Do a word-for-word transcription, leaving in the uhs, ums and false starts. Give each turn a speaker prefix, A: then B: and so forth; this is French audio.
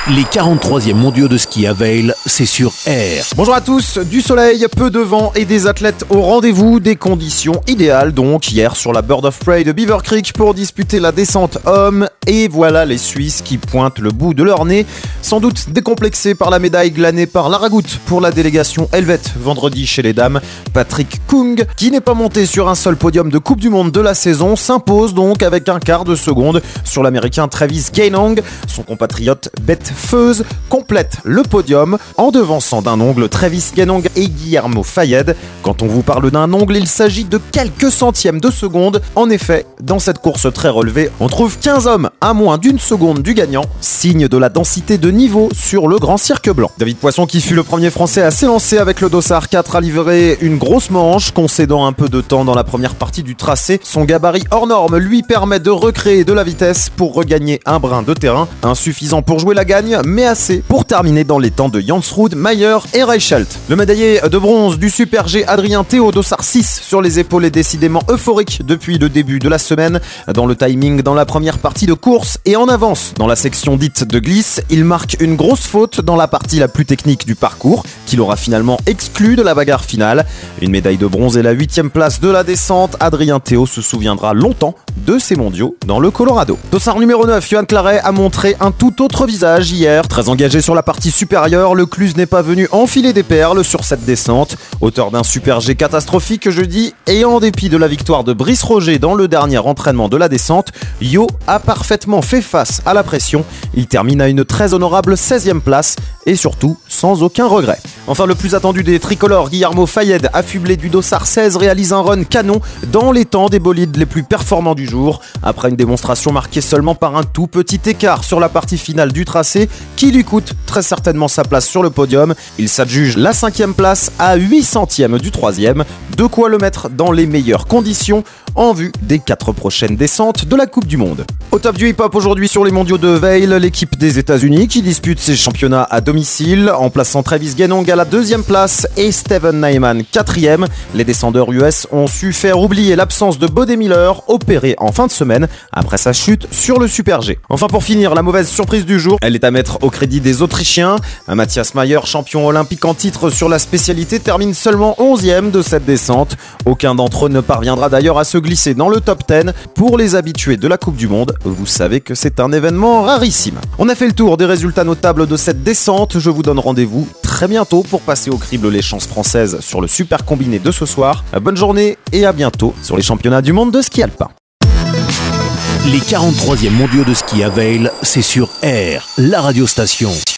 A: Les quarante-troisièmes mondiaux de ski à Vail, c'est sur R.
B: Bonjour à tous, du soleil, peu de vent et des athlètes au rendez-vous, des conditions idéales donc hier sur la Bird of Prey de Beaver Creek pour disputer la descente homme. Et voilà les Suisses qui pointent le bout de leur nez, sans doute décomplexés par la médaille glanée par Laragout pour la délégation helvète vendredi chez les dames. Patrick Kung, qui n'est pas monté sur un seul podium de Coupe du Monde de la saison, s'impose donc avec un quart de seconde sur l'américain Travis Geinong. Son compatriote Beth Feuz complète le podium en devançant d'un ongle Travis Geinong et Guillermo Fayed. Quand on vous parle d'un ongle, il s'agit de quelques centièmes de seconde. En effet, dans cette course très relevée, on trouve quinze hommes à moins d'une seconde du gagnant, signe de la densité de niveau sur le grand cirque blanc. David Poisson, qui fut le premier français à s'élancer avec le Dossard quatre, a livré une grosse manche, concédant un peu de temps dans la première partie du tracé. Son gabarit hors norme lui permet de recréer de la vitesse pour regagner un brin de terrain, insuffisant pour jouer la gagne, mais assez pour terminer dans les temps de Jansrud, Mayer et Reichelt. Le médaillé de bronze du Super G Adrien Théo, Dossard six sur les épaules, est décidément euphorique depuis le début de la semaine. Dans le timing dans la première partie de course et en avance dans la section dite de glisse, il marque une grosse faute dans la partie la plus technique du parcours, qu'il aura finalement exclu de la bagarre finale. Une médaille de bronze et la huitième place de la descente, Adrien Théo se souviendra longtemps de ces mondiaux dans le Colorado. Dossard numéro neuf, Johan Claret a montré un tout autre visage hier. Très engagé sur la partie supérieure, le Cluse n'est pas venu enfiler des perles sur cette descente. Auteur d'un Super G catastrophique jeudi et en dépit de la victoire de Brice Roger dans le dernier entraînement de la descente, Yo a parfaitement fait face à la pression. Il termine à une très honorable seizième place et surtout sans aucun regret. Enfin, le plus attendu des tricolores, Guillermo Fayed, affublé du Dossard seize, réalise un run canon dans les temps des bolides les plus performants du jour. Après une démonstration marquée seulement par un tout petit écart sur la partie finale du tracé, qui lui coûte très certainement sa place sur le podium, il s'adjuge la cinquième place à huit centièmes du troisième, de quoi le mettre dans les meilleures conditions en vue des quatre prochaines descentes de la Coupe du Monde. Au top du hip-hop aujourd'hui sur les mondiaux de Vail, l'équipe des États-Unis qui dispute ses championnats à domicile en plaçant Travis Geinong à la deuxième place et Steven Naiman quatrième. Les descendeurs U S ont su faire oublier l'absence de Bode Miller, opéré en fin de semaine après sa chute sur le Super G. Enfin, pour finir, la mauvaise surprise du jour, elle est à mettre au crédit des Autrichiens. Matthias Mayer, champion olympique en titre sur la spécialité, termine seulement onzième de cette descente. Aucun d'entre eux ne parviendra d'ailleurs à se glisser dans le top dix. Pour les habitués de la Coupe du Monde, vous savez que c'est un événement rarissime. On a fait le tour des résultats notables de cette descente. Je vous donne rendez-vous très bientôt pour passer au crible les chances françaises sur le super combiné de ce soir. Bonne journée et à bientôt sur les championnats du monde de ski alpin.
A: Les quarante-troisièmes mondiaux de ski à Vail, c'est sur R, la radiostation.